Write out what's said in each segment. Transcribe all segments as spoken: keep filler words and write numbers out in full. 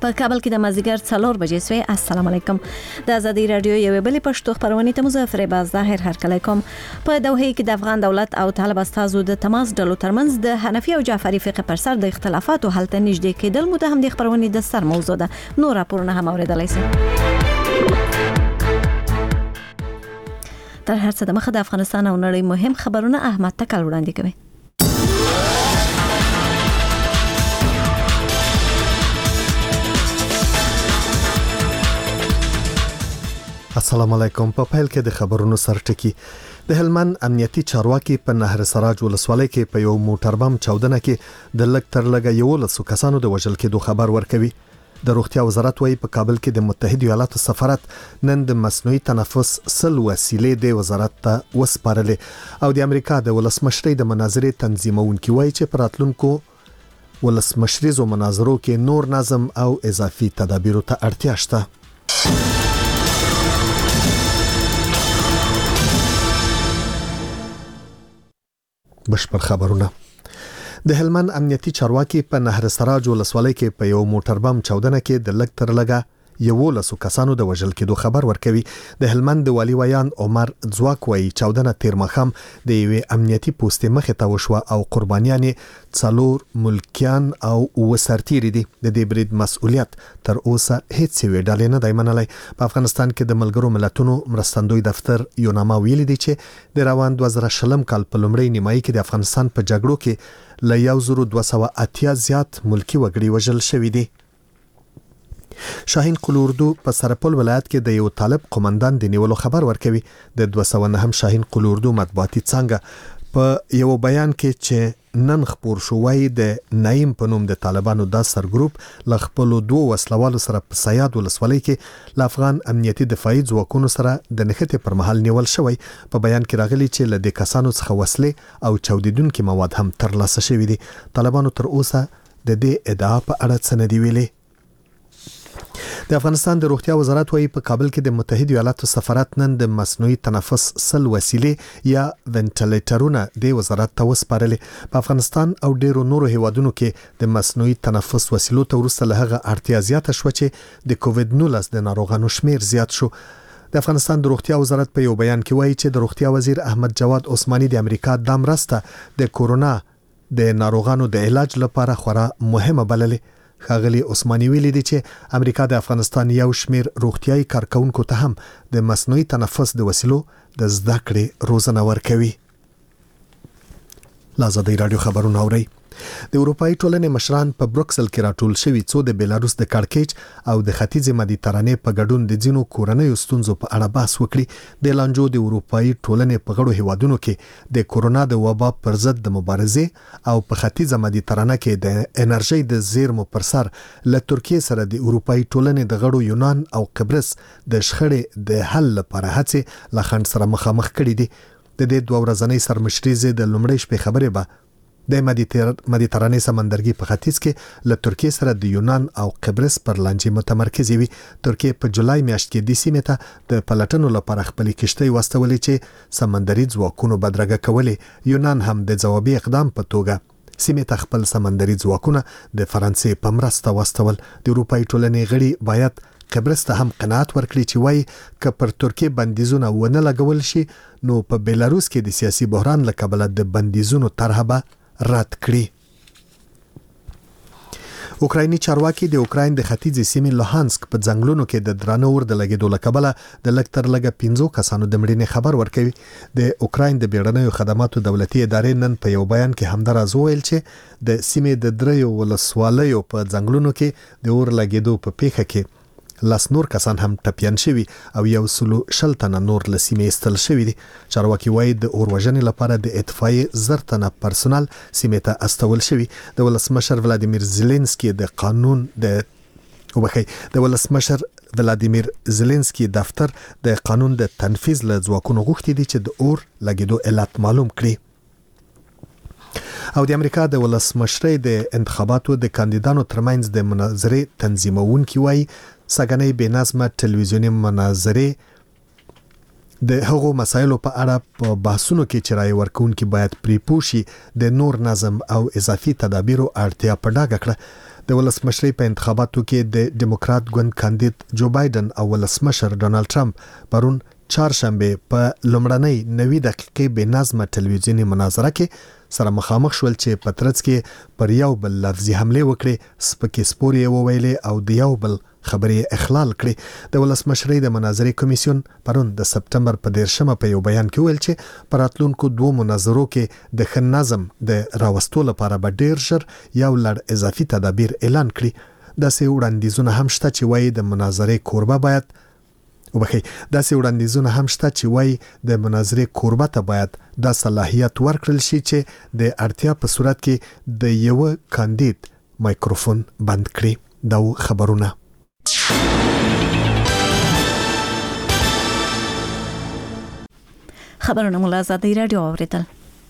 په کابل کې د مازیګر څلور بجې سوی. السلام علیکم. د ازادي رادیو یو بلې پښتو خبرونه ته مظفر باز ظاهر هر کله کوم. په دوحه کې د افغان دولت او طالب استازو د تماس ډلو ترمنځ د حنفي او جعفری فقه پر سر د اختلافاتو حل ته نږدې کېدل متهم د خبرونه د سر موضوع ده. نور راپورونه هم اوریدلای شئ. تر هر څه د مخه د افغانستان او نړۍ مهم خبرونه احمد تکل وړاندې کوي. السلام علیکم. په پیل کې د خبرونو سرټکی. د هلمند امنیتي چارواکي په نهر سراج ولسوالۍ کې په یو موټر بم چاودنه کې د لک تر لګه یو لسو کسانو د وژل کېدو خبر ورکوي. د روغتیا وزارت وايي په کابل کې د متحده ایالاتو سفارت نن د مصنوعي تنفس سل وسیلې د وزارت ته وسپارلې او د امریکا د ولسمشرۍ د مناظرې تنظیمونکي وايي چې په راتلونکو ولسمشریزو مناظرو کې نور نظم او اضافي تدابیرو ته اړتیا شته. بشپړ خبرونه. د هلمند امنیتي چارواکي په نهر سراج ولسوالۍ کې په یو موټر بم چاودنه کې د لک تر لګه یو لسو کسانو د وژل کېدو خبر ورکوي. د هلمند د والی ویان عمر ځواک وايي چاودنه تیر مخام د یوې امنیتي پوستې مخې ته وشوه او قربانیان څلور ملکیان او وسرتيري دي. د دې برید مسؤلیت تر اوسه هیڅ وی ډالې نه دی منلای. په افغانستان کې د ملګرو ملتونو مرستندوی دفتر یو نامه ویلي دی چې د روان دوه زره شلم کال په لومړۍ نیمایي کې د افغانستان په جګړو کې ل یو زره دوه سوه اتیا زیات ملکی وګړي وژل شوي دي. شاهین قلوردو په سرپل ولایت کې د یو طالب قومندان د نیولو خبر ورکوي. د دوه سوه نه هم شاهین قلوردو مطبوعاتي څنګه په یو بیان کې چې نن خبر شو وايي د نایم په نوم د طالبانو د سرګروپ ل خپل دوه وسلوالو سره په سیاد ولسوالۍ کې ل افغان امنیتي دفاعي ځواکونو سره د نښتې پر مهال نیول شوی. په بیان کې راغلي چې ل دې کسانو څخه وسلې او چاودیدونکو مواد هم ترلاسه شوي دي. طالبانو تر اوسه د دې ادعا په اړه څه نه دی ویلي. د افغانستان د روغتیا وزارت وايي په کابل کې د متحده ایالاتو سفارت نن د مصنوعي تنفس سل وسیلې یا وینټیلیټرونه د وزارت ته وسپارلې. په افغانستان او ډیرو نورو هیوادونو کې د مصنوعي تنفس وسیلو ته وروسته له هغه اړتیا زیاته شو چې د کووډ نولس د ناروغانو شمیر زیات شو. د افغانستان د روغتیا وزارت په یو بیان کې وایي چې د روغتیا وزیر احمد جواد عثماني د امریکا د مرسته د کورونا د ناروغانو د علاج لپاره خورا مهمه بللې. خاغلی عثماني ویلي دی چې امریکا د افغانستان یو شمیر روغتیايي کارکونکو ته هم د مصنوعي تنفس د وسیلو د زده کړې روزنه ورکوي. لازم د رادیو خبرونه اوري. د اروپאי ټولنې مشران په بروکسل کې راټول شوي څو د بیلاروس د کړکېچ او د ختیځ مدیترانې په ګډون د ځینو کورنیو ستونزو په اړه بحث وکړي. د لانجو د اروپאי ټولنې په غړو هیوادونو کې د کورونا د وبا پر ضد د مبارزې او په ختیځ مدیترانه کې د انرژي د زیرمو پر سر له ترکیه سره د اروپאי ټولنې د غړو یونان او قبرس د شخړې د حل لپاره هڅې له خنډ سره مخامخ کړي دي. د دې دوه ورځنۍ سرمشريزه د لومړۍ شپې خبرې به د مدیترانې سمندرګي په ختیځ کې له ترکیه سره د یونان او قبرس پر لانجې متمرکز وي. ترکیه په جولای میاشت کې د سیمې ته د پلټنو لپاره خپل کشتۍ واستولې چې سمندري ځواکونو بدرګه کولې. یونان هم د ځوابي اقدام په توګه سیمې ته خپل سمندري ځواکونه د فرانسې په مرسته واستول. د اروپאי ټولنې غړي باید قبرس ته هم قناعت ورکړي چې وایي که پر ترکیه بندیزونه ونه لګول شي نو په بیلاروس کې د سیاسي بحران له کبله د بندیزونو طرحه به رد کړي. اوکرایني چارواکي د اوکراین د ختیځ سیمې لوهانسک په ځنګلونو کې د درانه اور د لګیدو له کبله د لک تر لګه پنځو کسانو د مړینې خبر ورکوي. د اوکراین د بیړنیو خدماتو دولتي ادارې نن په یو بیان کې همداراز وویل چې د سیمې د دریو ولسوالیو په ځنګلونو کې د اور لګیدو په پیښه کې لاس نور کسان هم ټپیان شوي او یو سلو شل تنه نور له سیمې ایستل شوي دي. چارواکي وایي د اور وژنې لپاره د اطفائیې زر تنه پرسونل سیمې ته استول شوي. د ولسمشر ولادیمیر زيلنسکي د قانون د وبخي د ولسمشر ولادیمیر زيلنسکي دفتر د قانون د تنفيذ له ځواکونو غوښتي دي چې د اور لګیدو علت معلوم کړي. او د امریکا د ولسمشرۍ د انتخاباتو د کاندیدانو ترمنځ د مناظرې تنظیمونکي وایي سګنې بې نظمه ټلویزیوني مناظرې د هغو مسایلو په اړه په بحثونو کې چې رائے ورکوونکي باید پرې پوه شي د نور نظم او اضافي تدابیرو اړتیا په ډاګه کړه. د ولسمشرۍ په انتخاباتو کې د ډیموکرات ګوند کاندید جو بایدن او ولسمشر ډونالد ټرمپ پرون چهارشنبه په لومړنۍ نوي دقیقې بې نظمه ټلویزیوني مناظره کې سره مخامخ شول چې په ترڅ کې پر یو بل لفظي حمله وکړي، سپکې سپورې وویلې او د یو بل خبرې اخلال کړي. د ولسمشرۍ د مناظرې کمیسیون پرون د سپتمبر په دیرشمه په یو بیان کې ویل چې پر راتلونکو دوه مناظرو کې د ښه نظم د راوستو لپاره به ډیر ژر یو لړ اضافي تدابیر اعلان کړي. داسې وړاندیزونه هم شته چې وایي د مناظرې کوربه باید وبخي داسې وړاندیزونه هم شته چې وایي د مناظرې کوربه ته باید د صلاحیت ورکړل شي چې د اړتیا په صورت کې د یو کاندید مایکروفون بند کړي. دا خبرونه خبرونه مو له آزادۍ راډیو اوریدل.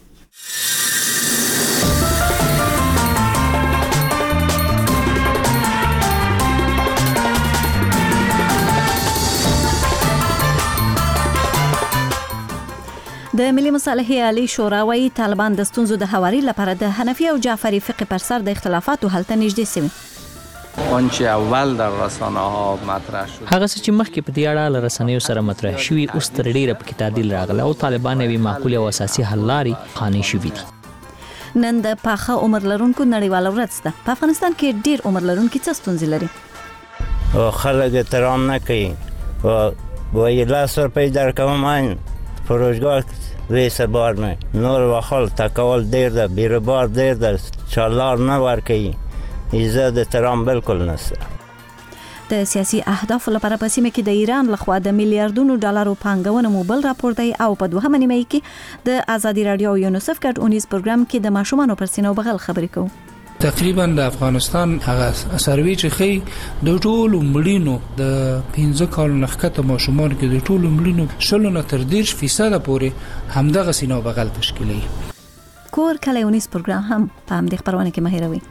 د ملي مصالحې عالی شورا وايي طالبان د ستونزو د هواري لپاره د حنفي او جعفری فقه پر سر د اختلافاتو حل ته نږدې شوي. آنچه اول در رسانه ها مطرح شد هغه څه چې مخکې په دې اړه له رسنیو سره مطرح شوي اوس تر ډیره پکې تعدیل راغلی او طالبان یوې معقولې او اساسي حل لارې قانع شوي دي. نن د پاخه عمر لرونکو نړیواله ورځ ده. په افغانستان کې ډیر عمر لرونکي څه ستونزې لري؟ او خلک احترام نه کوي و وایي لاس روپۍ درکوم این فروشگاه ویسه بار نه نور وخل تکول دیر ده بیربار دیر ده چالار نه ورکوي ایزه د احترام بالکل نشته. د سیاسي اهدافو لپاره په سیمه کې د ایران لخوا د میلیارډونو ډالرو پانګونه موبل راپور دی او په دوهمه نیمه کې د آزادي رادیو یونیسف ګډ اونیز پروګرام کې د ماشومانو پر سینو بغل خبرې کوو. تقریبا د افغانستان هغه سروي چې خي د ټولو مړینو د پنځه کال نخکته ماشومان کې د ټولو مړینو شلو نه تر دېرش فیصد پورې همدغه سینو بغل تشکیلي. کور کلی اونیز پروګرام هم په همدې خبرونه کې مهیروي.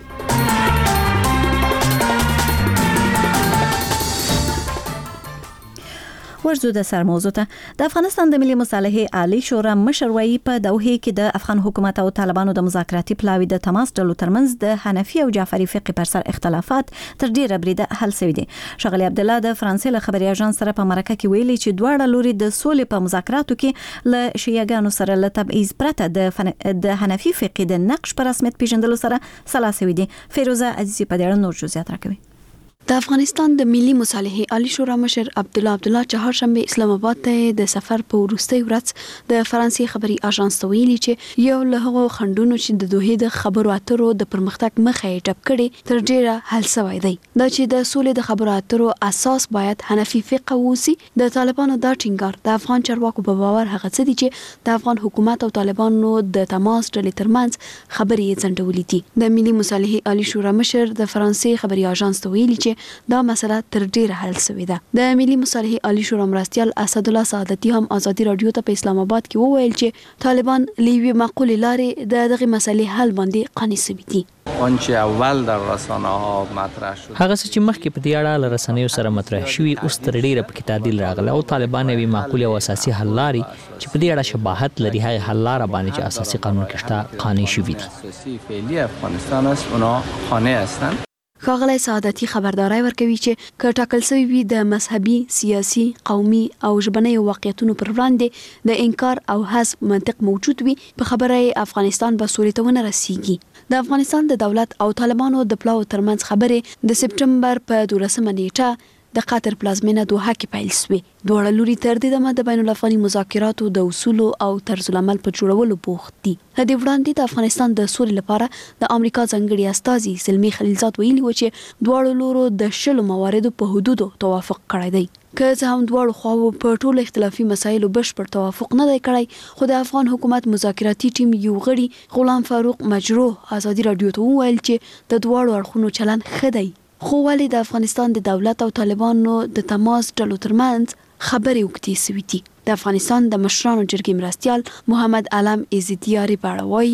ورزو د سر موضوع ته د افغانستان د ملي مصالحې عالی شورا مشر وايي په دوحه کې د افغان حکومت او طالبانو د مذاکراتي پلاوي د تماس ډلو ترمنځ د حنفي او جعفری فقه پر سر اختلافات تر ډیره بریده حل شوي دي. شغلی عبد الله د فرانسې له خبري اژانس سره په مرکه کې ویلي چې دواړه لوري د سولې په مذاکراتو کې له شیعاګانو سره له تبعیض پرته د فن... د حنفي فقه د نقش پر رسمیت پیژندلو سره سلا شوي دي. فیروزه عزیزی په دې اړه نور جزئیات راکوي. د افغانستان د ملي مصالحې عالی شورا مشر عبد الله عبد الله چهارشنبه اسلام آباد ته د سفر په وروستي ورځ د فرانسې خبري اژانس ته ویلي چې یو له هغو خندونو چې د دوه د خبرو اترو د پرمختګ مخه یې ټپ کړي تر ډیره حل شوی دی. دا چې د سولې د خبرو اترو اساس باید حنفي فقه ووسی. د طالبانو دا ټینګار د افغان چارواکو په باور هغه څه دي چې د افغان حکومت او طالبانو د تماس ډلې ترمنځ خبرې یې ځنډولې دي. د ملي مصالحې عالی شورا مشر د فرانسې خبري اژانس ته ویلي چې دا مسله تر ډیره حل شوې ده. د ملي مصالحې عالی شورا مرستیال اسد الله سعادتي هم آزادي رادیو ته په اسلام آباد کې وویل چې طالبان لیوی معقولې لارې د دغه مسلې حل باندې قانع شوي دي. آنچه اول در رسانه ها مطرح شد هغه څه چې مخکې په دې اړه له رسنیو سره مطرح شوي اوس تر ډیره پکې تعدیل راغلی او طالبان یوې معقولې او اساسي حل لارې چې په دې اړه شباهت لري هغه حل لاره باندې چې اساسي قانون کې شته قانع شوي دي. اساسی فعلی افغانستان است اونا قانع هستند. ښاغلی سعادتي خبرداري ورکوي چې که ټاکل شوی وي د مذهبي، سیاسي، قومي او ژبني واقعیتونو پر وړاندې د انکار او حذف منطق موجود وي په خبره افغانستان به سولې ته ونه رسیږي. د افغانستان د دولت او طالبانو د پلاو ترمنځ خبرې د سپټمبر په دولسمه نیټه د قطر پلازمینه دوحه کې پیل شوې. دواړه لوري تر دې دمه د بین الافغاني مذاکراتو د اصولو او طرز العمل په جوړولو بوخت دي. د دې وړاندې د افغانستان د سولې لپاره د امریکا ځانګړي استازي سلمی خلیلزاد ویلي و چې دواړو لورو د شلو مواردو په حدودو توافق کړی دی. که څه هم دواړو خواو په ټولو اختلافي مسایلو بشپړ توافق نه دی کړی، خو د افغان حکومت مذاکراتي ټیم یو غړي غلام فاروق مجروح آزادي رادیو ته وویل چې د دواړو اړخونو چلند ښه دی، خو ولې د افغانستان د دولت او طالبانو د تماس ډلو ترمنځ خبرې وکړې سوي دي. د افغانستان د مشرانو جرګې مرستیال محمد علم عزتیاري په اړه وایي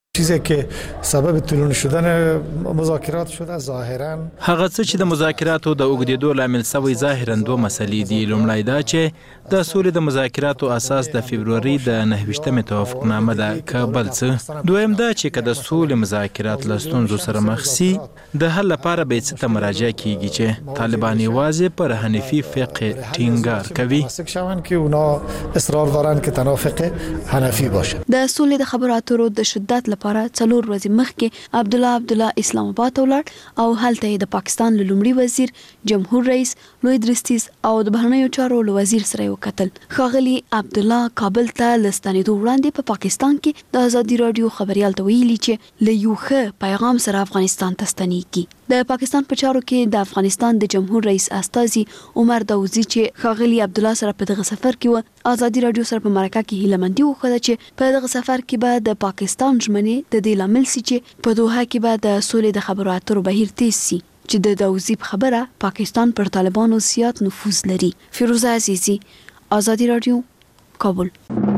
چیزی که سبب طولانی شدن مذاکرات شده ظاهرا هغه څه چې د مذاکراتو د اوږدېدو لامل شوی ظاهرا دوه مسلې دي. لومړی دا چې د سولې د مذاکراتو اساس د فبروري د نهه ویشتمې توافقنامه ده که بل څه. دویم دا چې که د سولې مذاکرات له ستونزو سره مخ سي د حل لپاره به څه ته مراجعه کیږي چې طالبان یوازې پر حنفي فقه ټینګار کوي که اونا اصرار دارن که تنها فقه حنفی باشه. د سولې د خبرو اترو د شدت لپاره څلور ورځې مخکې عبدالله عبدالله اسلام آباد ته ولاړ او هلته د پاکستان له لومړي وزیر جمهور رئیس لوی درستیز او د بهرنیو چارو له وزیر سره وکتل. ښاغلي عبدالله کابل ته له ستنېدو وړاندې په پا پاکستان کې د ازادي راډیو خبریال ته ویلي چې له یو ښه پیغام سره افغانستان ته ستنېږي. د پاکستان په چارو کې د افغانستان د جمهور رئیس استازي عمر داوودزي چې ښاغلي عبدالله سره په دغه سفر کې و ازادي راډیو سره په مرکه کې هیلمندي وکړه چې په دغه سفر کې به د پاکستان ژمنې د دې لامل سي چې په دوحه کې به د سولې د خبرو اترو بهیر تیز سي چې د داوودزي په خبره پاکستان پر طالبانو زیات نفوذ لري. فیروزه عزیزی، ازادي راډیو، کابل.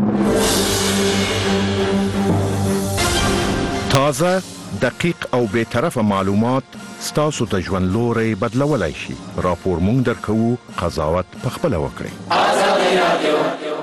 تازه، دقیق او بے طرفه معلومات ستاسو ته ژوند لوري بدلولای شي. راپور مونږ درکوو، قضاوت پخپله وکړئ. ازادي راډیو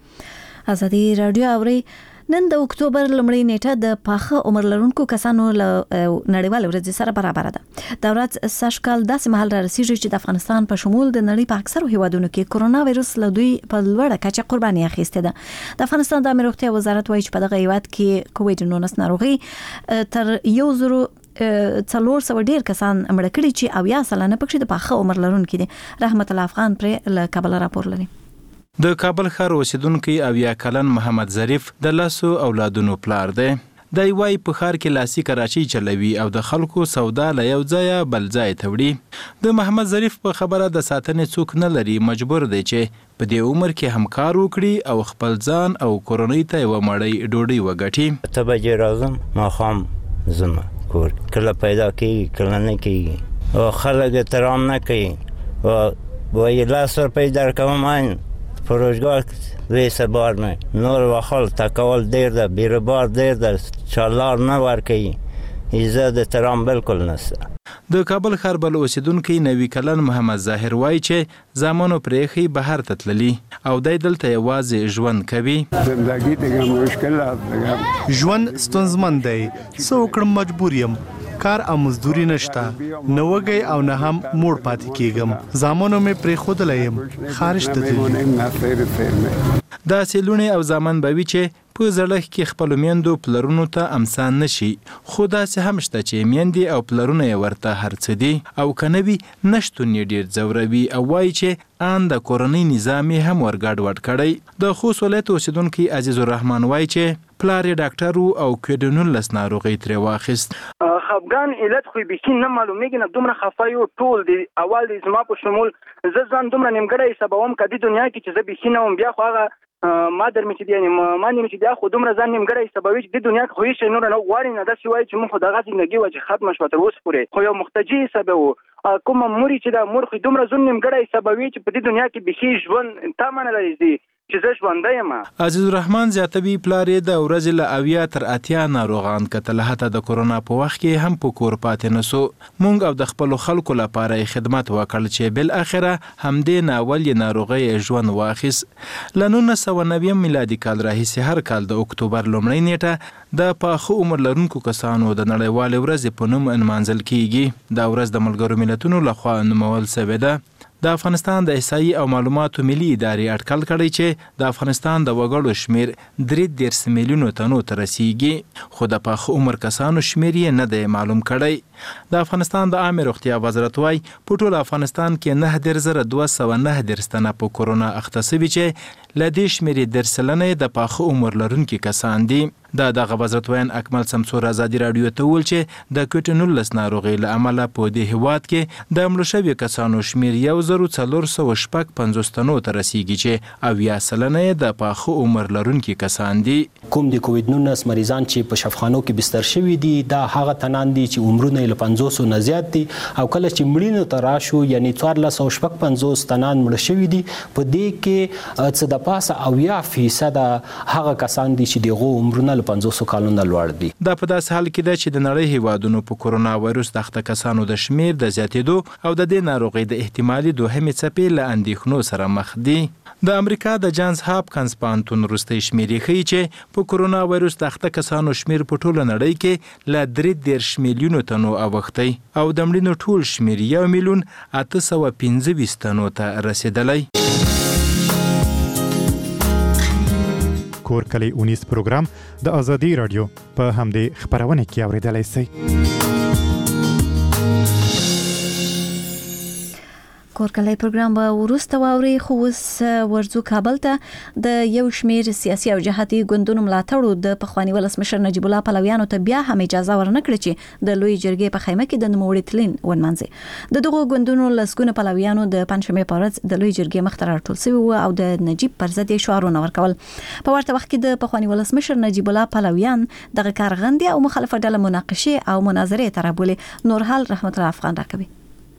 ازادي راډیو اوري. نن د اکتوبر لومړۍ نیټه د پاخه عمر لرونکو کسانو له نړیوال ورځ سره برابر ده. دا ورځ سږکال داسې مهال را رسیږي چې د افغانستان په شمول د نړۍ په اکثرو هیوادونو کې کرونا وایرس له دوی په لوړه کچه قرباني اخیسته ده. د افغانستان د امنیت وزارت وایي چې په دغه هیواد کې کووډ نولس ناروغي تر یو زرو څلور سوه ډیر کسان مړه کړي چې اویا سلنه پکې د پاخه عمر لرونکي دي. رحمت الله افغان پر له کابل راپور لري. د کابل ښار اوسیدونکي اویا کلن محمد ظریف د لاسو اولادونو پلار دی. د یوای په ښار کې لاسي کراچۍ چلوي او د خلکو سودا له یو ځایه بل ځای ته وړي. د محمد ظریف په خبره د ساتنې څوک نه لري، مجبور دی چې په دې عمر کې هم کار وکړي او خپل ځان او کورنۍ ته یوه مړۍ ډوډۍ وګټي. اته بجې راځم، ماښام ځم کور، کله پیدا کېږي کله نه کېږي او خلک احترام نه کوي. وایي لاس روپۍ درکوم این فروشگاه ویسه بار نه نور وخال تکول دیر ده، بیربار دیر ده، چالار نه ورکی ایزه د ترام بالکل نسته. د کابل ښار بل اوسیدونکی نوي کلن محمد ظاهر وایي چې زامنو پرېښي بهر ته تللي او دی دلته یوازې ژوند کوي. زندگی دیگه مشکلات دیگه ژوند ستونزمن دی، څه وکړم مجبور یم، کار او مزدوري نشته، نه وږی او نه هم موړ پاتې کېږم. زامنو مې پرېښودلی یم، خارج ته تللي. داسې لوڼې او زامن به وي چې په زړښت کې خپلو میندو پلرونو ته امسان نشي، خو داسې هم شته چې میندې او پلرونه یې ورته هر څه دي او که نه وي نشتون یې ډېر ځوروي او وایي چې ان د کورنۍ نظام یې هم ورګډوډ کړی. د خوست ولایت اوسیدونکی عزیز الرحمن وایي چې پلار یې ډاکټر و او کووډ نولس ناروغۍ ترې واخیست. خفګان علت خو بېخي نه معلومېږي نه، دومره خفه یو ټول دی. اول دی زما په شمول زه ځان دومره نیمګړی حسابوم که دې دنیا کې چې زه بېخي نه وم، بیا خو هغه ما در مې چې دی یعنې ما مې چې بیا خو دومره ځان نیمګړی حسابوي چې دې دنیا کې خو هېڅ شی نور نه غواړي نه. داسې وایي چې مونږ خو دغه زندګي وه چې ختمه شوه تر اوسه پورې، خو یو محتجي حسابوو. کومه مور چې دا مور خو دومره ځون نیمګړی حسابوي چې په دې دنیا کې بېخي ژوند تا منه لري دی چې زه ژوندی یم. عزیز الرحمن زیاتوي پلار یې د ورځې له اویا تر اتیا ناروغان کتل، حتی د کرونا په وخت کې هم په کور پاتې نسو. مونږ او د خپلو خلکو لپاره یې خدمت وکړ چې بالاخره همدې ناول یې ناروغۍ ژوند واخیست. له نولس سوه نویم میلادي کال راهیسې هر کال د اکتوبر لومړۍ نیټه د پاخه عمر لرونکو کسانو د نړیوالې ورځې په نوم نمانځل کیږي. دا ورځ د ملګرو ملتونو لخوا نومول سوې ده. د افغانستان د احصایي او معلوماتو ملي ادارې اټکل کړی چې د افغانستان د وګړو شمیر درې دېرش میلیونو تنو ته رسیږي، خو د پاخه عمر کسانو شمیر یې نه دی معلوم کړی. د افغانستان د عامې روغتیا وزارت وایي په ټول افغانستان کې نهه دېرش زره دوه سوه نهه دېرش تنه په کرونا اخته سوي چې له دې شمیر یې دېرش سلنه یې د پاخه عمر لرونکي کسان دي. د دغه وزارت وین اکمل سمسور ازادي راډیو ته وویل چې د کووډ نولس ناروغۍ له امله په دې هیواد کې د مړه شویو کسانو شمیر یو زرو څلور سوه شپږ پنځوس تنو ته رسیږي چې اویا سلنه یې د پاخه عمر لرونکي کسان دي. کوم د کووډ نولس مریضان چې په شفاخانو کې بستر شوي دي دا هغه تنان دي چې عمرونه له پنځوس نه زیات دي او کله چې مړینو ته راشو یعنی څوارلس سوه شپږ پنځوس تنان مړه شوي دي په دې کې څه د پاسه اویا فیصده هغه کسان دي چې دغه عمرونه له پنځوسو کالونو لوړ دي. دا په داسې حال کې ده چې د نړۍ هیوادونو په کورونا وایروس د اخته کسانو د شمیر د زیاتېدو او د دې ناروغۍ د احتمالي دوهمې څپې له اندېښنو سره مخ دي. د امریکا د جانز هاپکنز پوهنتون وروستۍ شمیرې ښیي چې په کورونا وایروس د اخته کسانو شمیر په ټوله نړۍ کې له درې دېرش میلیونو تنو اوښتی او د مړینو ټول شمیر یو میلیون اته سوه پنځه ویشت تنو ته رسېدلی. کور کلی اونیز پروګرام د ازادي رادیو په همدې خپرونه کې اورېدلی سئ. کورکلی پروګرام به وروسته واوري خو اوس ورځو کابل ته د یو شمیر سیاسي او جهادي ګوندونو ملاتړو د پخوانی ولسمشر نجیب الله پلویانو ته بیا هم اجازه ورنکړه چې د لوی جرګې په خیمه کې د نوموړي تلین ونمانځي. د دغو ګوندونو لسګونه پلویانو د پنځشنبې په ورځ د لوی جرګې مخ ته راټول شوي وو او د نجیب پر ضد شعارونه ورکول. په ورته وخت کې د پخوانی ولسمشر نجیب الله پلویان دغه کارغندي او مخالفه ډله مناقشه او مناظره ته رابولي. نورحال رحمت الله افغان راکوي.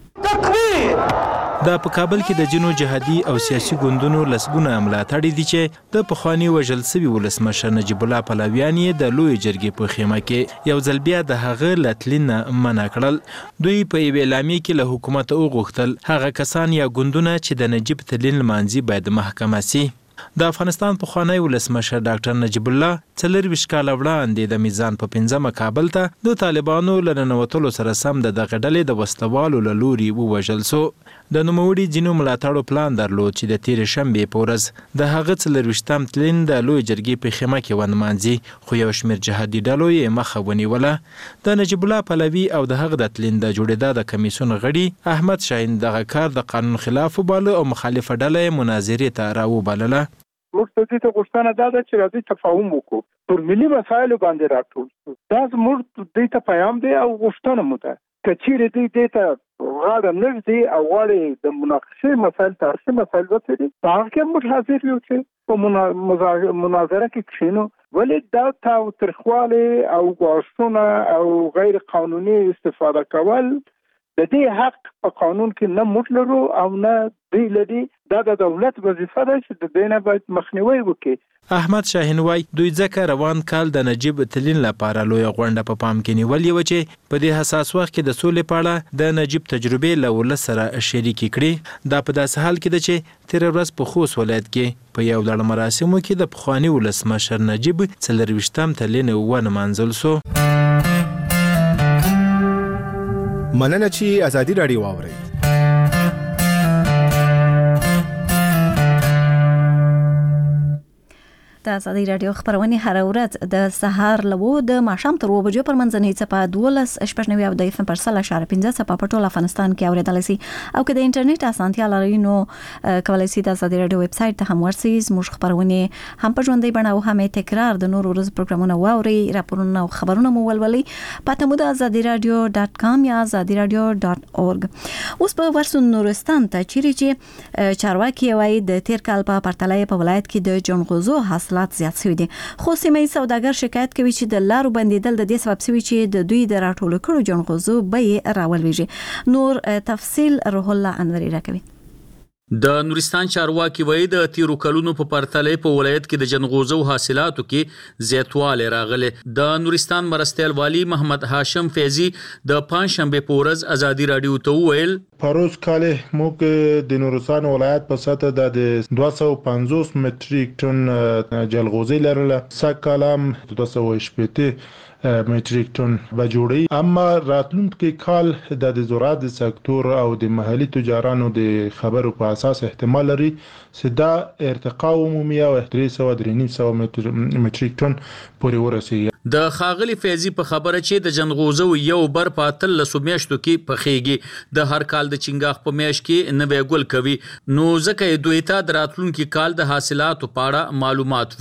دا په کابل کې د جنو جهادي او سیاسي ګوندونو لسګونه ملاتړي دي چې د پخوانی وژل شوي ولسمشر نجیب الله پلویان یې د لوی جرګې په خیمه کې یو ځل بیا د هغه له تلین منع کړل. دوی په یوې اعلامیې کې له حکومت وغوښتل هغه کسان یا ګوندونه چې د نجیب تلین لمانځي باید محکمه سي. د افغانستان پخوانی ولسمشر ډاکټر نجیب الله څلرویشت کاله وړاندې د میزان په پنځمه کابل ته د طالبانو له ننوتلو سره سم د دغه ډلې د وسلوالو له لوري ووژل سو. د نوموړي ځینو ملاتړو پلان درلود چې د تېرې شنبې په ورځ د هغه څلرویشتم تلین د لوی جرګې په خیمه کې ونمانځي خو یو شمېر جهادي ډلو یې مخه ونیوله. د نجیب الله پلوي او د هغه د تلین د جوړېدا د کمیسیون غړي احمد شاهین دغه کار د قانون خلاف وباله او مخالفه ډله یې مناظرې ته راوبلله. موږ ته دې ته غوښتنه دا ده چې راځي تفاهم وکړو پر ملي مسایلو باندې راټول شو. دا زموږ دې ته پیام دی او غوښتنه مو ده که چیرې دې دې ته غاړه نه ږدي او غواړي د مناقشې مسایل تاریخي مسایل وڅېړي په هغه کې موږ حاضر یو چې په مناظره کې کښېنو. ولې دا تاوتریخوالی او ګواښونه او غیر قانوني استفاده کول د دې حق په قانون کې نه موږ لرو او نه دوی لري. دا د دولت وظیفه ده چې د دې نه باید مخنیوی وکړي. احمد شاهین وای دوی ځکه روان کال د نجیب تلین لپاره لوی غونډه په پام کې نیولې و چې په دې حساس وخت کې د سولې په اړه د نجیب تجربې له ولس سره شریکې کړي. دا په داسې حال کې ده چې تیر ورځ په خوست ولایت کې په یو لړ مراسمو کې د پخوانی ولسمشر نجیب څلرویشتم تلین ونمانځل سو. مننه چې ازادي رادیو واورئ. د ازادي رادیو خبرونه هر ورځ د سهار لوو د ماښام تر اوه بجو پر منځنۍ څپه دولس شپږ نوي او د اف ام پر سل اشاره پنځه څپه په ټول افغانستان کې اورېدلی سي او که د انټرنیټ اسانتیا لرئ نو کولی سئ د ازادي رادیو ویب سایټ ته هم ورسئ. زموږ خبرونه هم په ژوندۍ بڼه او هم تکرار د نورو ورځو پروګرامونه واورئ. راپورونه او خبرونه مو ولولئ. پته مو د ازادي رادیو ډاټ کام یا ازادي رادیو ډاټ اورګ. اوس په ورسون نورستان ته چیرې چې چارواکي وایي د تیر کال په پرتله په ولایت کې د جنغوزو حاصلات زیات شوي دي خو سیمه سوداګر شکایت کوي چې د لارو بندیدل د دې سبب شوي چې د دوی د راټولو کړو جنغوزو بیې راولويږي. نور تفصیل روح الله انوري راکوي. د نورستان چارواکي وایي د تیرو کلونو په پرتله په ولایت کې د جنغوزو حاصلاتو کې زیاتوالی راغلی. د نورستان مرستیال والی محمد هاشم فیضی د پنځشنبه په ورځ ازادي رادیو ته وویل پروز کال موږ د نورستان ولایت په سطح د دوه سوه پنځوس متریک ټن جلغوزي لرله. سږ کال هم دوه سوه شپېته متریک ټن به جوړي. اما راتلونکي کال د زراعت سکتور او د محلي تجارانو د خبرو په اساس احتمال لري چې دا ارتقا عمومي او درې سوه درې نیم سوه متریک ټن پورې ورسیږي. د خاغلی فیضی په خبره چې د جنغوزو یو بر په اتلسو میاشتو کې پخېږي. د هر کال د چنګاښ په میاشت کې نوی ګل کوي نو ځکه دوی ته د راتلونکي کال د حاصلاتو په اړه معلومات وي.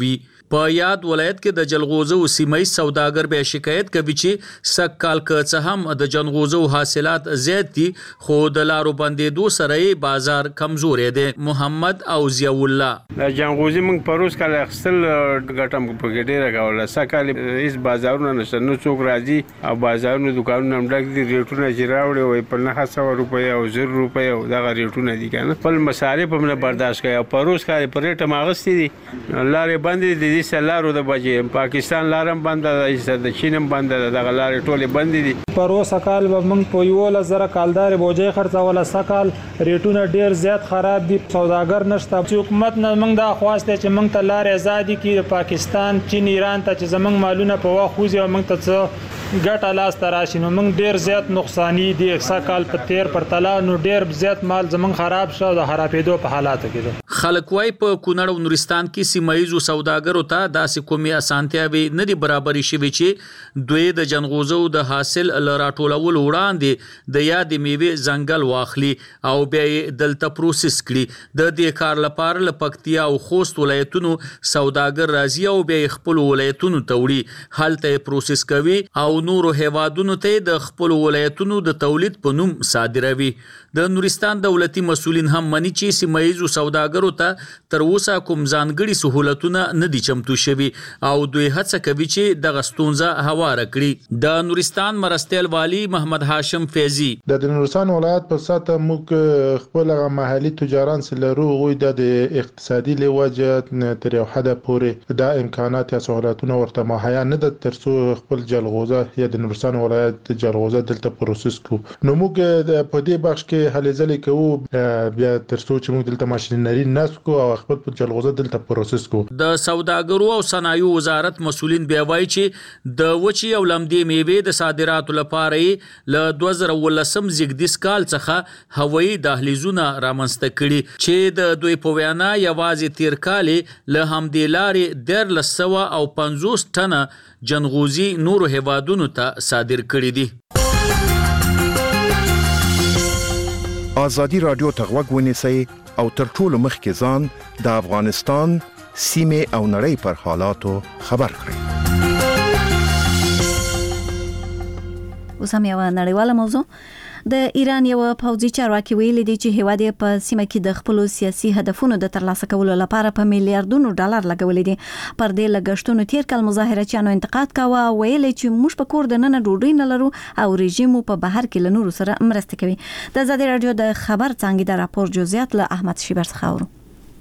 په یاد ولایت کې د جلغوزو سیمې سوداګر به شکایت کوي چې سک کال که هم د جلغوزو حاصلات زیات دي خو د لارو بندېدو سره بازار کمزورې دی. محمد او ضیاء الله د جلغوزي موږ پروس کال خپل ګټم په کې ډیره کوله سکه هیڅ بازارونه نشته نو څوک راځي او بازارونو دکانونه هم ډک دي ریټونه چې راوړي وي په نه سو روپۍ او زر روپۍ او دغه ریټونه دي کنه خپل مصارف هم نه برداشت کوي او پروس کال په ریټه ماغستې دي لارې بندې دي د سلارو د بجې پاکستان لارم بند ده د چین هم بند ده دغه لارې ټولې بندې دي. پروس کال به موږ په یو لزر کالدار بوجي خرڅول سکال ریټونه ډیر زیات خراب دي سوداګر نشته حکومت نه موږ دا خواسته چې موږ ته لارې آزادي کړي پاکستان چین ایران ته چې زمنګ مالونه په واخوځي او موږ ته څه ګټه لاس ته راشي نو موږ ډیر زیات نقصانی دي سکال په تیر پر تلا نو ډیر زیات مال زمنګ خراب شو د خرابېدو په حالاتو کې دي. خلک وايي په کونړ او نورستان کې سیمایي سوداګرو ته داسې کومې اسانتیاوي نه دي برابرې شوي چې دوی د جنغوزو د حاصل لراټولول وړاندې د یادې میوې ځنګل واخلي او بیا یې دلته پروسس کړي. د دې کار لپاره له پکتیا او خوست ولایتونو سوداګر راځي او بیا خپل ولایتونو ته وړي هلته پروسس کوي او نورو هیوادونو ته د خپل ولایتونو د تولید په نوم صادروي. د نورستان دولتي مسؤلین هم مني چې سیمایي سوداګرو ته تر اوسه کوم ځانګړي سہولتونه نه دي چمتو شوي او دوی هڅه کوي چې د غستونزه هواره کړي. د نورستان مرستیال والی محمد هاشم فیضی د نورستان ولایت په ساته موږ خپل محلي تجاران سره غوي د اقتصادي لوجه تر یو حد پورې د امکانات یا سہولتونه ورته مهیا نه د ترڅو خپل جلغوزه یا د نورستان ولایت جلغوزه دلته پروسس کو نو موږ په دې بخش کې هلې ځلې کوو بیا ترڅو چې موږ دلته ماشينري نسکو او خپل جلغوزه دلته پروسس کو. د سوداګرو او صنایعو وزارت مسؤلین بیا وایي چې د وچی او لمدې میوې د صادراتو لپاره له دوه زره ولسم زیږدیز کال څخه هوایي دهلیزونه رامنځته کړي چې د دوی په وینا یوازې تیر کال له همدې لارې ډېر لسوه او پنځوس ټنه جنغوزي نورو هیوادونو ته صادر کړي دي. آزادی رادیو ته غوږ ونیسئ او تر ټولو مخکې ځان د افغانستان سیمې او نړۍ پر حالاتو خبر کړئ. اوس هم یوه نړیواله موضوع. د ایران یو پوځي چارواکي ویلي دی چې هیواد یې په سیمه کې د خپل سیاسي هدفونو د ترلاسه کولو لپاره په میلیارډونو ډالر لګولې دي. پر دې لګښتونو تیر کال مظاهرچیانو انتقاد کاوه او ویل چې موږ په کور د نن ډوډۍ نه لرو او رژیم په بهر کې له نورو سره مرسته کوي. د آزادي رادیو د خبر څانګې د راپور جزئیات له احمد شیبر څخه اورو.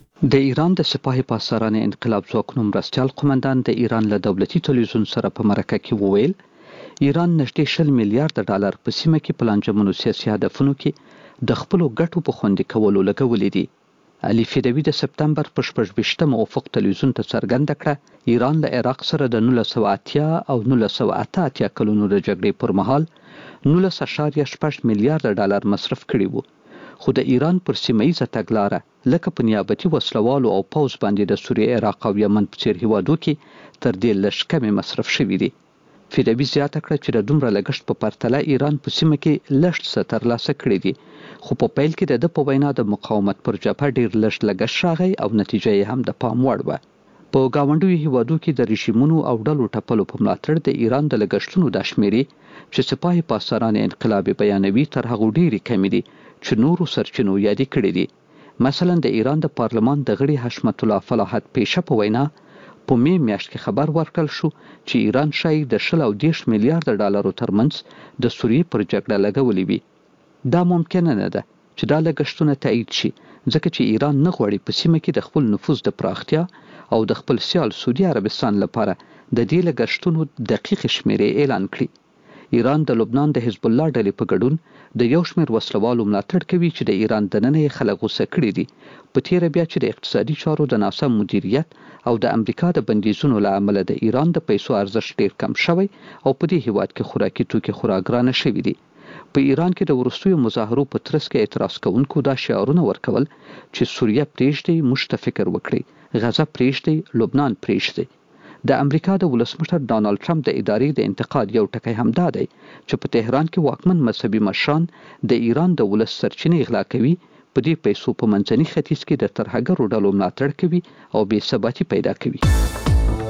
د ایران د سپاهي پاسداران انقلاب ځواکونو مرستیال قومندان د ایران له دولتي تلویزیون سره په مرکه کې وویل ایران نږدې شل میلیارډ ډالر په سیمه کې پلانجمنو سیاسي هدفونو کې د خپل ګټو په خوندي کولو لګولې دي. علي فیدوی د سپتمبر په شپږ ویشتمه افق تلویزیون ته څرګنده کړه ایران له عراق سره د نولس سوه اتیا او نولس سوه اته اتیا کلونو د جګړې پر مهال نولس اعشاریه شپږ میلیارډ ډالر مصرف کړي وو خو د ایران پر سیمه‌ییزه تګلاره لکه په نیابتي وسلوالو او پوځ باندې د سوریې عراق او یمن په څیر هیوادو کې تر دې لږ کمې مصرف شوي دي. فیدوی زیاته کړه چې د دومره لګښت په پرتله ایران په سیمه کې لږ څه ترلاسه کړي دي خو په پیل کې د ده په وینا د مقاومت پر جبهه ډیر لږ لګښت راغی او نتیجه یې هم د پام وړ وه. په ګاونډیو هیوادو کې د رژیمونو او ډلو ټپلو په ملاتړ د ایران د لګښتونو دا شمیرې چې سپاهي پاسداران انقلاب بیانوي تر هغو ډیرې کمې دي چې نورو سرچینو یادې کړي دي. مثلا د ایران د پارلمان د غړي حشمت الله فلاحت پیشه په وینا په می میاشت کې خبر ورکړل شو چې ایران شاید د شل او دیش میلیارډ ډالرو ترمنځ د سوریې پر جګړه لګولې وي. دا ممکنه نه ده چې دا لګښتونه تایید شي ځکه چې ایران نه غواړي په سیمه کې د خپل نفوذ د پراختیا او د خپل سیال سعودي عربستان لپاره د دې لګښتونو دقیق شمیرې اعلان کړي. ایران د لبنان د حزب الله ډلې په ګډون د یو شمېر وسلوالو ملاتړ کوي چې د ایران دننه یې خلک غوسه کړي دي په تیره بیا چې د اقتصادي چارو د ناسم مدیریت او د امریکا د بندیزونو له امله د ایران د پیسو ارزښت ډیر کم شوی او په دې هیواد کې خوراکي توکي خورا ګرانه شوي دي. په ایران کې د وروستیو مظاهرو په ترڅ کې اعتراض کوونکو دا شعارونه ورکول چې سوریه پرېږدئ موږ ته فکر وکړئ غزه پرېږدئ لبنان پرېږدئ. د امریکا د ولسمشر ډانلډ ټرمپ د ادارې د انتقاد یو ټکی هم دا دی چې په تهران کې واکمن مذهبي مشران د ایران د ولس سرچینې غلا کوي په دې پیسو په منځني ختیځ کې د ترهګرو ډلو ملاتړ کوي او بې ثباتي پیدا کوي.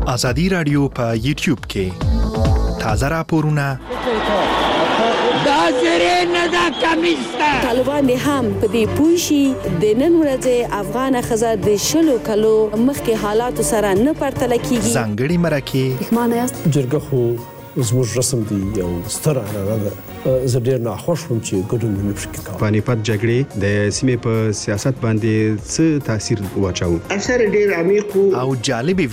ازادي رادیو په یوټیوب کې تازه راپورونه دا زری نه دا کمیسته طالبان هم په دې پوښي د نن ورځې افغان خزه د شلو کلو مخکې حالات سره نه پرتل کیږي ځانګړي مرکه معنی است جرګه خو زموږ رسم دی یو ستر اراده ده زه ډېر ناخوښ وم چې ګډون نه پکې کوم پانیپت جګړې د سیمې په سیاست باندې څه تاثیر واچاو اثر ډېر عمیق او جالبي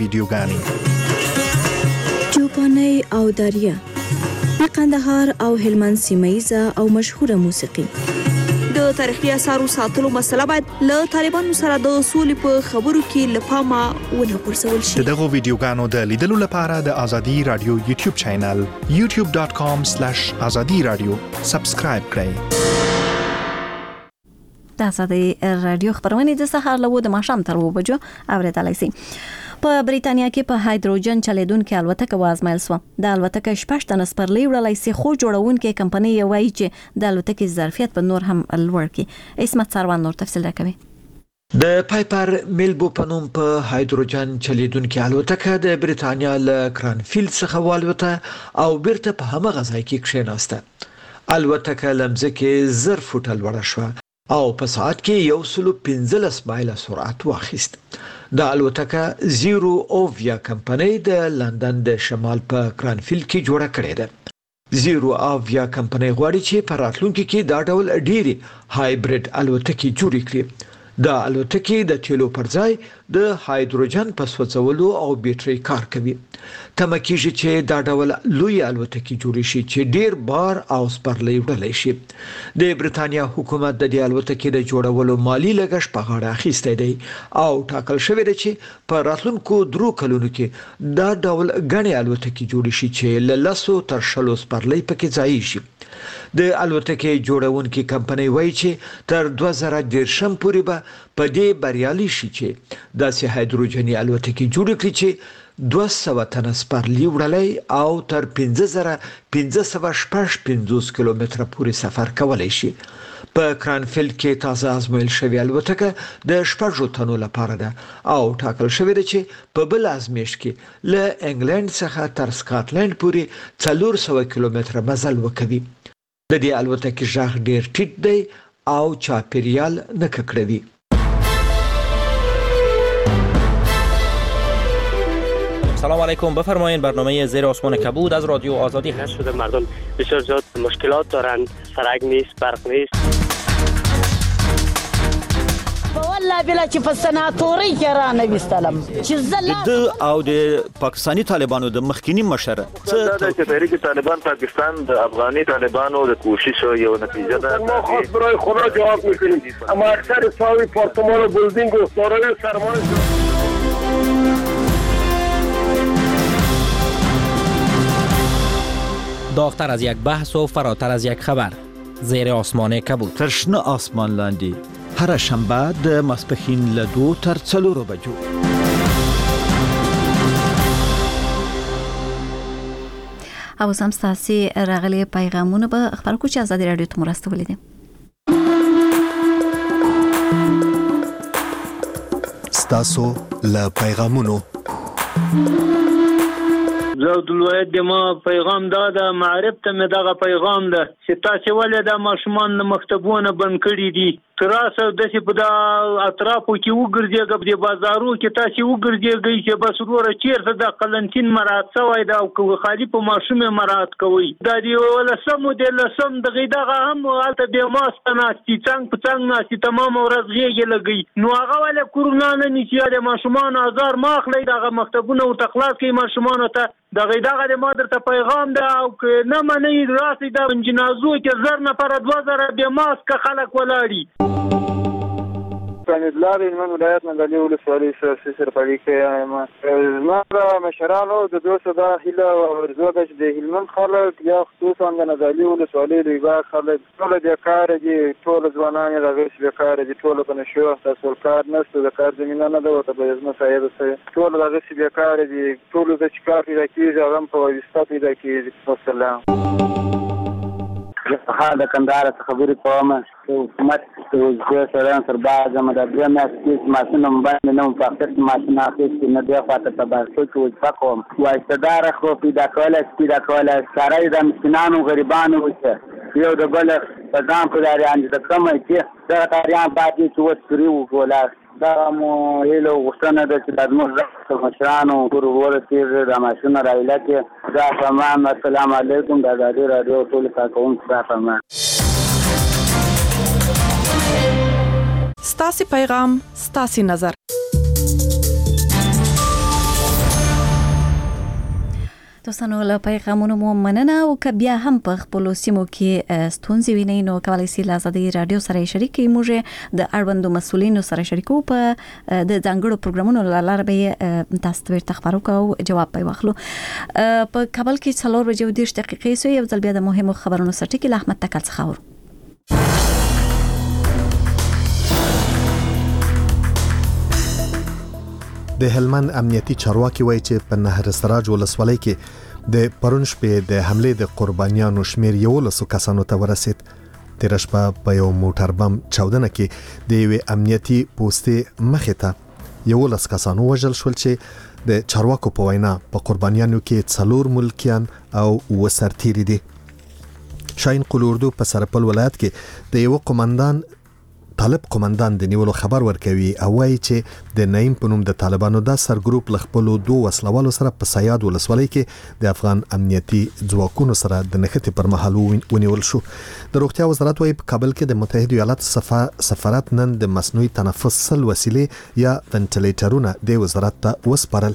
ویډیوګانې چوپاني او دریا د قندهار او هلمند سیمایزه او مشهوره موسیقي د تاریخي اثارو ساتلو مسله باید له طالبانو سره د سولې په خبرو کې لپامه ونه غورځول شي. دغه ویډیوګانو د لیدلو لپاره د ازادي رادیو یوټیوب چینل یوټیوب ډاٹ کام سلیش ازادي رادیو سبسکرایب کړئ. د ازادي رادیو خبرونه د سهار له د ماښام تر و بجو اوریدلای شئ. په بریتانیا کې په هایدروجن چلیدونکو الوتکه وازمایل شو. د الوتکه شپږ تن سپرلی وړلای سي خو جوړونکو کمپنۍ وایي چې د الوتکې ظرفیت په نور هم لوړ کړي. اسمت سروان نور تفصیل راکوي. د پایپر میلبو په نوم په هایدروجن چلیدونکو الوتکه د بریتانیا له کرانفیلد څخه والوته او بیرته په همغه ځای کې کښېناسته. الوتکه لمزکه زر فوټه لوړه شو او په ساعت کې یو سلو پنځلس مایله سرعت واخیست. د الوتکه زیرو اوویا کمپنۍ د لندن د شمال په کرانفیلد کې جوړه کړې ده. زیرو اوویا کمپنۍ غواړي چې په راتلونکي کې دا ډول ډېری هایبرید الوتکې جوړې کړي. د الوتکې د تیلو پر ځای د هایدروجن په سوځولو او بیټرۍ کار کوي. تمه کېږي چې دا ډول لوی الوتکې جوړې شي چې ډېر بار او سپرلی وړلی شي. د بریتانیا حکومت د دې الوتکې د جوړولو مالی لګښت په غاړه اخیستی دی او ټاکل شوی دی چې په راتلونکو درو کلونو کې دا ډول ګڼې الوتکې جوړې شي چې له لسو تر شلو سپرلی پکې ځایي شي. د الوتکې جوړونکو کمپنۍ وایي چې تر دوه زره دېرشم پورې به په دې بریالي شي چې داسې هایدروجني الوتکې جوړې کړي چې دوه سوه تنه سپرلی وړلی او تر پنځه زره پنځه سوه شپږ پنځوس کیلومتره پورې سفر کولی شي. په کرانفیلد کې تازه ازمویل شوې الوتکه د شپږو تنو لپاره ده او ټاکل شوی دی چې په بل ازمایښت کې له انګلند څخه تر سکاټلند پورې څلور سوه کیلومتره مزل وکوي. د دې الوتکې غږ ډېر ټیټ دی او چاپیریال نه ککړوي. سلام علیکم، بفرمایید. برنامه زیر آسمان کبود از رادیو آزادی هست. شده مردم بسیار زیاد مشکلات دارند، سرک نیست، برق نیست. والله بلا چې په سناتوري کې را نه وستلم چې زله د او د پاکستانی طالبانو د مخکینی مشر څه د تحریک طالبان پاکستان د افغاني طالبانو د کوشش یو نتیجه ده. ما خاص برای خدا جواب میکنیم اما اکثر ساوی پارتمان و بلدینگ و سارای سرمایه داغتر از یک بحث و فراتر از یک خبر. زیر آسمان کبود. ترشنه آسمان لاندې هر شنبه د ماسپښین له دوه تر څلورو بجو. او سم ستاسي راغلي پیغامونه به خبر کو چې ازادي رادیو ته مرسته ولیدي. ستاسو له پیغامونو زود الولد ما پیغام داده معرب ته مې دغه پیغام ده چې تاسو ولې د ماشومان د مکتبونو بند کړي دي. تراسه د سی په د اطرافو کې وګرځيږي په بازارو کې تاسو وګرځيږي چې بس وروره چیرته د قلنتین مراد سوی دا او خالي په ماشومه مراد کوي. دا دی ولا سمو د لسم د غیدغه هم حالت به ماستناستي څنګه په څنګه ناسي تمام ورځ غيږي لګي. نو هغه ولې کورونا نه نشي د ماشومان هزار ماخلي دغه مکتبونه او تخلاص کې ماشومان ته د غیدغه د مادر ته پیغام ده او نه مني راسي د جنازو کې زر نفر دوه زره به ماسک خلک ولاړي. پرانیدلار علمان ولایت مندلی ولسوالی سیاسی سرپالی که ما زمان مشرانو د دوست دا هیله و ارزو ده چې د هلمند خلک یا خصوصا د نزالی ولسوالی لویبا خلک ټول د کار دي ټول ځوانان د غیس د کار دي ټول په نشو تاسو کار نشته د کار زمينه نه ده او ته به زما صاحب سره ټول د غیس د کار دي ټول د چکار پیدا کیږي هغه په واسطه پیدا کیږي. والسلام. ها د کندهار څخه خبرې کوم حکومت د وزیر سره تر بعد ما د بیا مې چې ماشين باندې نو په خپل ماشين اخیستي نه دی خاطر ته باسو چې وځ کوم وای صدر خو پیدا کوله پیدا کوله سارای د مسکینانو غریبانو وڅ یو د بل په ځان په لاري د کومه چې دا تاریان باندې چې وڅري وګولا دا مو یلو غوښتنه ده چې د موږ مشرانو ګورو ورته د ماشين راولا کې دا تمام السلام علیکم د ازادي رادیو ټول کاکوم تمام ستاسي پیغام ستاسي نظر. دوستانو له پیغامونو مو مننه او که بیا هم په خپل سیمو کې ستونزې وینئ نو کولای شئ له ازادي رادیو سره شریک کړئ. موږ د اړوندو مسولینو سره شریکو په د ځانګړو پروګرامونو له لارې به تاسو ته خبرو کوو جواب به واخلو. په کابل کې څلور بجې او دېرش دقیقې سو یو ځل بیا د مهمو خبرونو سره ټکی له احمد تکل څخه اورو. د هلمند امنیتي چارواکي وایي چې په نهر سراج ولسوالۍ کې د پرون شپې د حملې د قربانیانو شمیر یو لسو کسانو ته ورسید. تیر شپه په یو موټر بم چاودنه کې د یوې امنیتي پوستې مخې ته یو لس کسانو وژل شول چې د چارواکو په وینا په قربانیانو کې څلور ملکیان او اوه سرتیري دي. شاهین قلوردو په سرپل ولایت کې د یو قومندان طالب قومندان د نیولو خبر ورکوي او وایي چې د نعیم په نوم د طالبانو د سر ګروپ ل خپل دوه وسلوالو سره په سیاد ولسوالۍ کې د افغان امنیتي ځواکونو سره د نښتې پر مهال ونیول شو. د روغتیا وزارت وایي په کابل کې د متحده ایالاتو سفارت نن د مصنوعي تنفس سل وسیلې یا وینټیلیټرونه د وزارت ته وسپارل.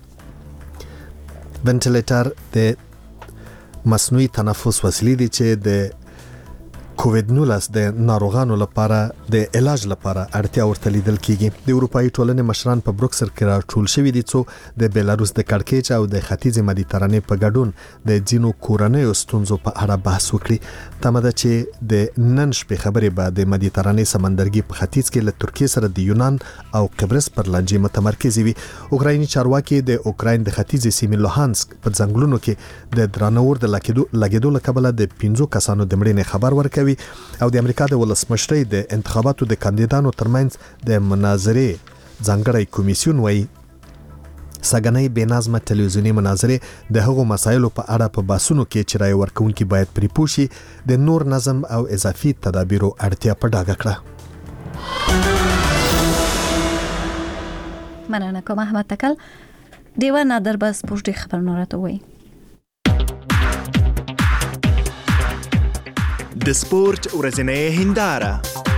وینټیلیټر د مصنوعي تنفس وسیلې دي چې د کووید نولس د ناروغانو لپاره د علاج لپاره اړتیا ورته لیدل کیږي. د اروپאי ټولنې مشران په بروکسل کې راټول شوي دي چې د بیلاروس د کړکېچ او د ختیځ مدیترانې په ګډون د ځینو کورنیو ستونزو په اړه بحث وکړي. تمه ده چې د نن شپې خبرې به د مدیترانې سمندرګي په ختیځ کې له ترکیې سره د یونان او قبرس پر لانجې متمرکز وي. اوکرایني چارواکي د اوکراین د ختیځ سیمې لوهانسک په ځنګلونو کې د درانور د لګیدو لکبله د پنځو کسانو د مړینې خبر ورکوي او د امریکا د ولسمشرۍ د انتخاباتو د کاندیدانو ترمنځ د مناظرې ځانګړی کمیسیون وایي سګنۍ بې نظمه ټلویزیوني مناظرې د هغو مسایلو په اړه په باسونو کې چې رایې ورکوونکي باید پرې پوه شي د نور نظم او اضافي تدابیرو اړتیا په ډاګه کړه. مننه کوم احمد تکل. دیوه نادر بس پوښتې خبرونه راته وایي. د سپورت ورځنۍ هنداره.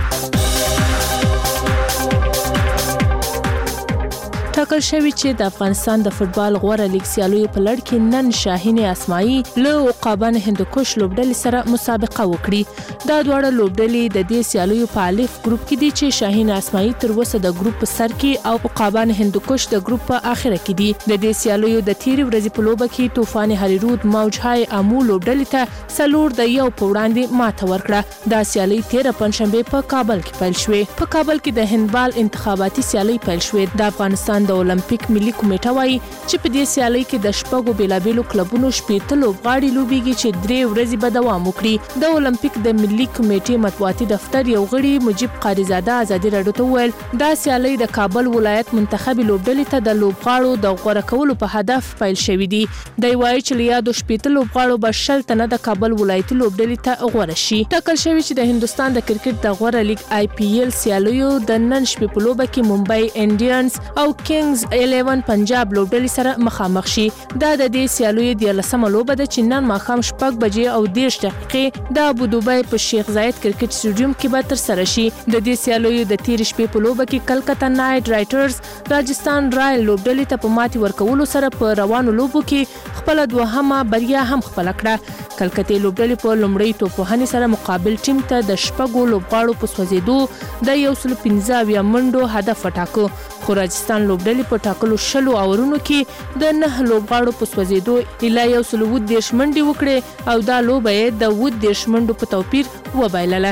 ټاکل شوی چې د افغانستان د فوتبال غوړه لیګ سیالیو په لړ کې نن شاهین اسماعیل له عقابان هندوکش لوبډلې سره مسابقه وکړي. دا دواړه لوبډلې د دې سیالیو په الف ګروپ کې دي چې شاهین اسماعیل تر اوسه د ګروپ په سر کې او عقابان هندوکش د ګروپ په اخره کې دي. د دې سیالیو د تیرې ورځې په لوبه کې طوفان هریرود موج های امو لوبډلې ته څلور د یو په وړاندې ماته ورکړه. دا سیالي تیره پنځشنبه په کابل کې پیل شوې. په کابل کې د هندبال انتخاباتي سیالي پیل شوې. د افغانستان د اولمپیک ملي کمیټه وايي چې په دې سیالي کې د شپږو بیلابیلو کلبونو شپېته لوبغاړي لوبېږي چې درې ورځې به دوام وکړي. د اولمپیک د ملي کمیټې مطبوعاتي دفتر یو غړي مجيب قاریزاده ازادي راډیو ته وویل دا سیالي د کابل ولایت منتخبي لوبډلې ته د لوبغاړو د غوړه کولو په هدف پیل شوې دي. دی وايي چې له یادو شپېته لوبغاړو به شل تنه د کابل ولایتي لوبډلې ته غوړه شي. ټاکل شوی چې د هندستان د کرکټ د غوړه لیګ آی پی ایل سیالیو د نن شپې په لوبه کې ممبئی انډینز او کینګز الیون پنجاب لوبډلې سره مخامخ شي. دا د دې سیالیو د لسمه لوبه ده چې نن ماښام شپږ بجې او دېرش دقیقې د ابودوبۍ په شیخ زاید کرکټ سټیډیوم کې به ترسره شي. د دې سیالیو د تېرې شپې په لوبه کې کلکته نایټ رایټرز راجستان رایل لوبډلې ته په ماتې ورکولو سره په روانو لوبو کې خپل دوهمه بریا هم خپل کړه. کلکتې لوبډلې په لومړۍ توپوهنې سره مقابل ټیم ته د شپږو لوبغاړو په سوځېدو د یو سل پنځه اویا منډو هدف وټاکه. خو راجستان لوبډلې په ټاکلو شلو اورونو کې د نه لوبغاړو په سوځېدو اله یو سل اووه دېرش منډې وکړې او دا لوبه یې د اووه دېرش منډو په توپیر وبایلله.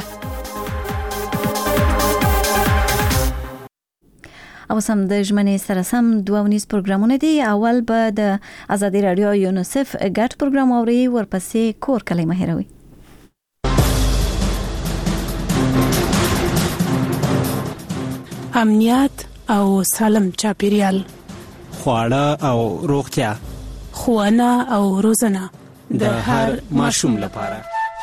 او سم د ژمنې سره سم دوه ونیز پروګرامونه دي. اول به د ازادي رادیو یونیسف ګډ پروګرام اوري، ورپسې کور کلی مهیروي. امنیت او سالم چاپیریال، خواړه او روغتیا، ښوونه او روزنه د هر ماشوم لپاره.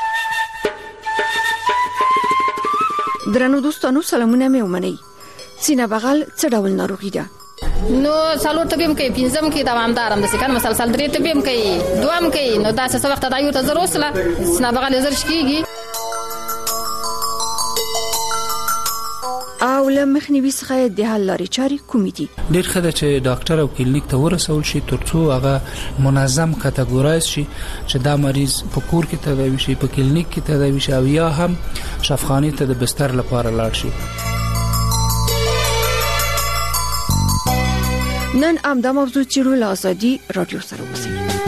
درنو دوستانو سلامونه مې ومنئ. سینه بغل څه ډول ناروغي ده؟ نو څلور طبيب کوي، پنځم کې دوامدارم د سکن مسلسل درې طبيب کوي، دوام کوي. نو داسې څه وخت دا یو ته ضرورت سره سینه بغل زر شکیږي. او له مخنیوي څخه د حل لارې چارې کومې دي؟ ډېر ښه ده چې ډاکټر او کلینیک ته ورسول شي ترڅو هغه منظم کټګورایز شي چې دا مریض په کور کې تداوي شي، په کلینیک کې تداوي شي، او یا هم شفاخانه ته د بستر لپاره لاړ شي. نن امدا موضوع چیرو له ازادي رادیو سره اوسئ.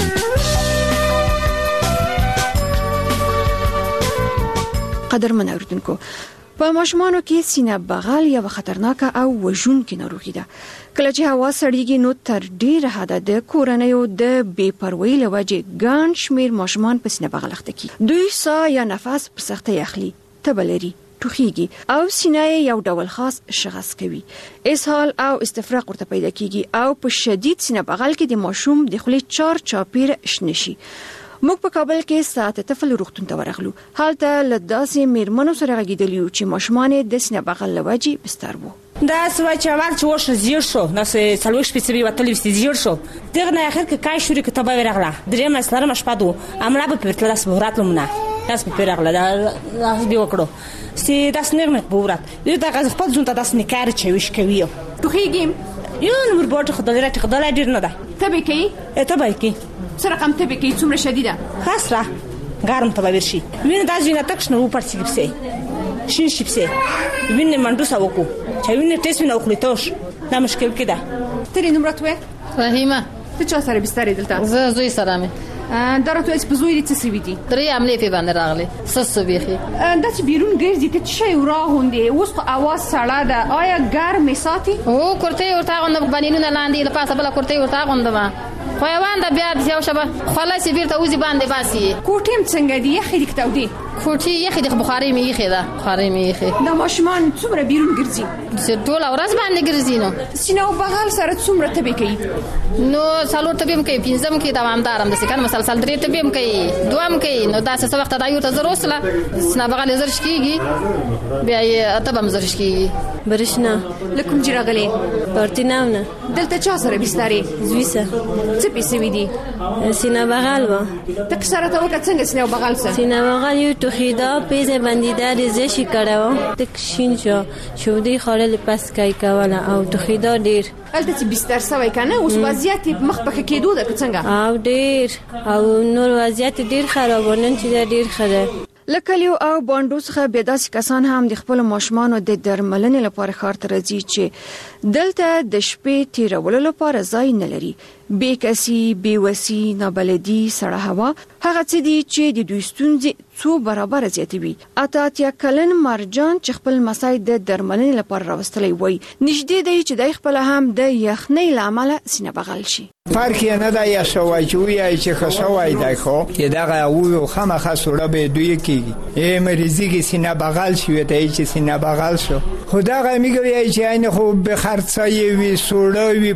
قدرمن اوریدونکو، په ماشومانو کې سینه بغل یو خطرناکه او وژونکې ناروغي ده. کله چې هوا سړیږي نو تر ډیره حده د کورنیو د بې پروایۍ له وجې ګڼ شمېر ماشومان په سینه بغل اخته کیږي. دوی ساه یا نفس په سختۍ اخلي، تبه لري، ټوخیږي او سینه یو ډول خاص شغص کوي. اسهال او استفراغ ورته پیدا کیږي او په شدید سینه بغل کې د ماشوم د خولې چار چاپیر شنه شي. موږ په کابل کې ساعت طفل روغتون ته ورغلو. هلته له داسې میرمنو سره غږیدلی چې ماشومان د سینه بغل له وجې بستر وو. دا سوای چې اول چې وښه زیړ شو، نو سه څلوش پیڅوي وتلی وستې زیړ شو. دغه نه اخر کې کای شوري کتابه ورغله. درې مسلره مشپادو املا په پرتلاس بورات لمنه. تاسو په ورغله دا دی وکړو. سي داس نه مې بورات. دې دا غز په ځون ته داس نه کار چې وش کوي. ټوخیږم. یو نور بوټ خدای راته خدای ډیر نه ده. تبه کوي؟ تبه کوي. سره رقم تبه کوي څومره شدیده؟ خاصه ګرم تبه ورشي. وینه دا ځینه تکش نه و پړسي کیسه. شین شپسه. وینه منډو ساوکو. چې وینه ټیسټ نه وکړیتوش. دا مشکل کده. ترې نمبر توه؟ فهیمه. ته چا سره بستر دلته؟ زه زوی سره مې. دا راته اس په زوی دي څه سوي دي؟ درې عملې په باندې راغلي. سسو بيخي. دا چې بیرون ګرځي ته شي وراغوندي اوس په اواز سړه ده. آیا ګرم ساتي؟ او کوړته ورته غوند باندې نه لاندې لپاسه بل کوړته ورته غوندما. خو یوان د بیا د یو شبه خلاص بیرته اوزي باندې باسي. کوټیم څنګه دی یخې دي کتاو دی؟ کوټي یخې د بخاري می یخې ده، بخاري می یخې. دا ماشومان څومره بیرون ګرځي؟ چې ټول ورځ باندې ګرځي نو. سینه بغل سره څومره تبه کوي؟ نو څلور طبيب کوي، پنځم کې دوامدارم د سکن مسلسل درې طبيب کوي، دوام کوي. نو داسې څه وخت دا یو ته ضرورت سره سینه بغل زر شکیږي، بیا یې اتبم زر شکیږي. برښنا لکم جراغلي پرتیناونه دلته چا سره بسترې؟ زوی سره. څه پیسې دي؟ سینه بغل و. تک سره ته وکړه څنګه سینه بغل سره؟ سینه بغل یو توخیدا پیزه بندیده ریزشی کړو. تک شین شو شودي خړل پس کای کوله او توخیدا ډیر. الته چې بستر سوي کنه اوس وضعیت مخ په کېدو ده څنګه؟ او ډیر او نور وضعیت ډیر خرابونه چې ډیر خره. لکلیو او باندو څخه به داسې کسان هم د خپل ماشومانو د درملنې لپاره ښار ته راځي چې دلته د شپې تیرولو لپاره ځای نه لري. بې کسي، بې وسي، نابلدي، سړه هوا هغه څه دي چې د دوی ستونزې څو برابر زیاتوي. اته اتیا کلن مرجان چې خپل مسای د درملنې لپاره راوستلی وای نږدې دی چې د خپل هم د یخنۍ له امله سینه بغل شي. فرق یې نه دی یا شوای چې وایي چې خشوای دی خو چې دغه او خامخا سوړه به دوی کیږي. ای مریضي کې سینه بغل شي ته چې سینه بغل شو. خدای میګوي چې عین خو به خرڅای وي سوړه وي